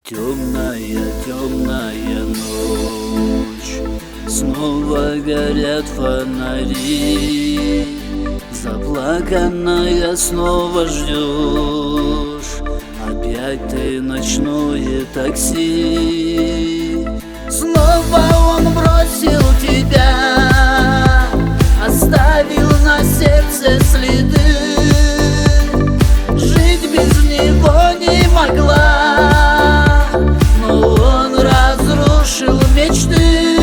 Темная, темная ночь, снова горят фонари. Заплаканная снова ждешь опять ты ночное такси. Снова он бросил тебя, оставил на сердце следы. Жить без него не могла, но он разрушил мечты.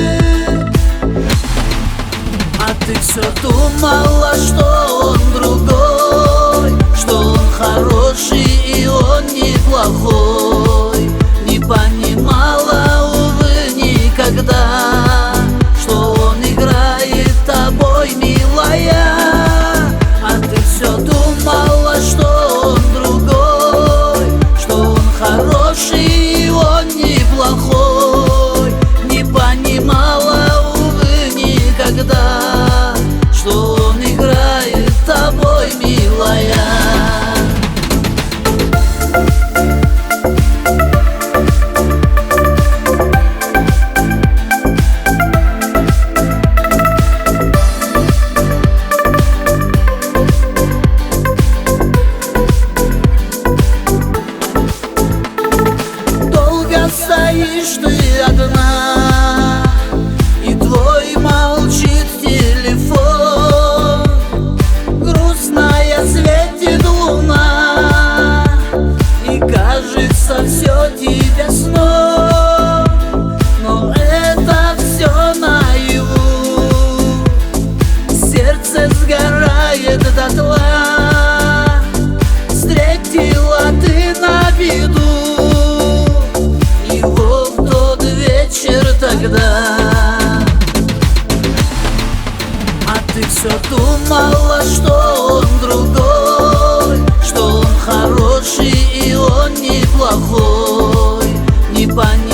А ты все думала, что он другой, что он хороший и он неплохой. Не понимала, увы, никогда, что он играет тобой, милая. А ты все думала, что он другой, что он хороший и он неплохой. Не понимала, увы, никогда, что он играет тобой, милая. Стоишь ты одна, и твой молчит телефон. Грустная светит луна, и кажется все тебе сном. Но это все наяву, сердце сгорает дотла. Встретила ты на виду его в тот вечер тогда. А ты все думала, что он другой, что он хороший и он неплохой. Не понимала,